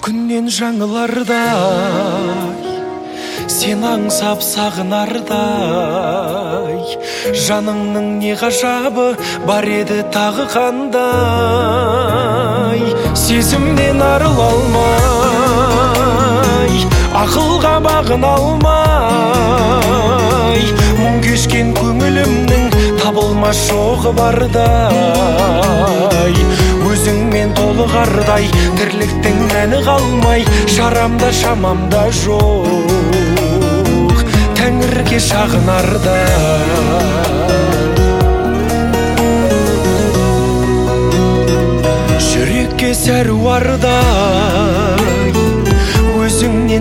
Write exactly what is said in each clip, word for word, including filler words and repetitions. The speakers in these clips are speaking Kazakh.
күннен жаңылардай, сен аңсап сағынардай, жаныңның не ғажабы бар еді тағы қандай. Сезімнен арыла алмай, ақылға бағына алмай, мұң кешкен көңілімнің табылмас жоғы бардай. Өзіңмен толығардай, тірліктің мәні қалмай, шарамда шамамда жоқ, тәңірге шағынарда. Жүрекке сәруардай, өзіңнен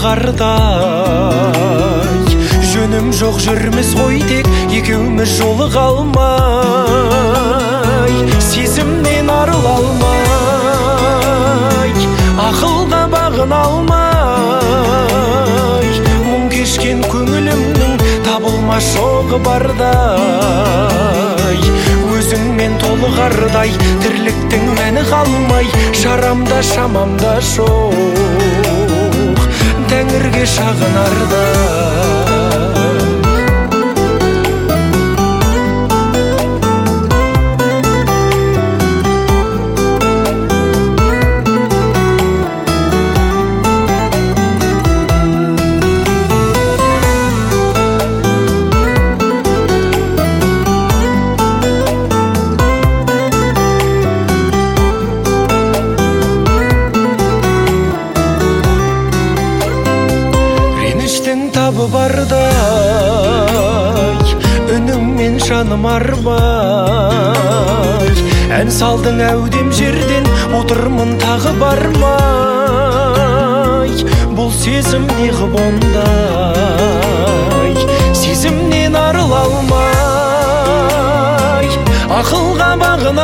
жалығардай, жөнім жоқ жүрміз ғой тек екеуміз жолыға алмай. Сезімнен арыла алмай, ақылға бағына алмай, мұң кешкен көңілімнің табылмас жоғы бардай. Өзіңмен толығардай, тірліктің мәні қалмай, шарамда шамамда жоқ, тәңірге шағынарда. Табы бардай, үніңмен жаным арбай, ән салдың әудем жерден, отырмын тағы бармай. Бұл сезім неғып ондай, сезімнен арыла алмай, ақылға бағына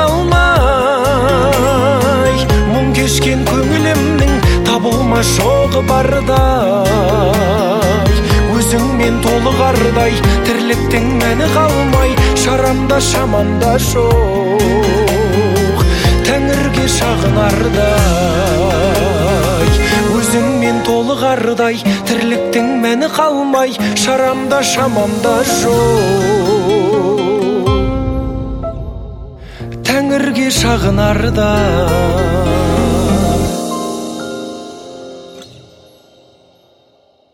алмай, мұң кешкен көңілімнің табылмас жоғы бардай. Өзіңмен толығардай, тірліктің мәні қалмай, шарамда шамамда жоқ, тәңірге шағынардай. Өзіңмен толығардай, тірліктің мәні қалмай, шарамда шамамда жоқ, тәңірге шағынардай.